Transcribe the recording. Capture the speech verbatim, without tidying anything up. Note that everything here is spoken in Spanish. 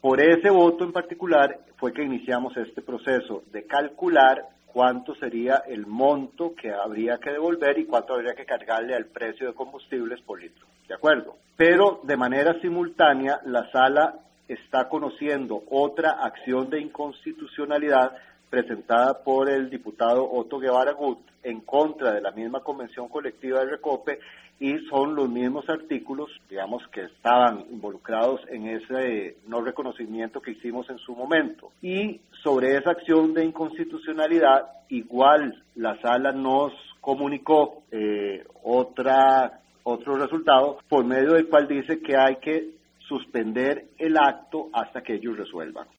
por ese voto en particular fue que iniciamos este proceso de calcular cuánto sería el monto que habría que devolver y cuánto habría que cargarle al precio de combustibles por litro, ¿de acuerdo? Pero de manera simultánea la Sala está conociendo otra acción de inconstitucionalidad presentada por el diputado Otto Guevara Gut en contra de la misma convención colectiva de Recope, y son los mismos artículos, digamos, que estaban involucrados en ese no reconocimiento que hicimos en su momento. Y sobre esa acción de inconstitucionalidad, igual la Sala nos comunicó eh, otra otro resultado, por medio del cual dice que hay que suspender el acto hasta que ellos resuelvan.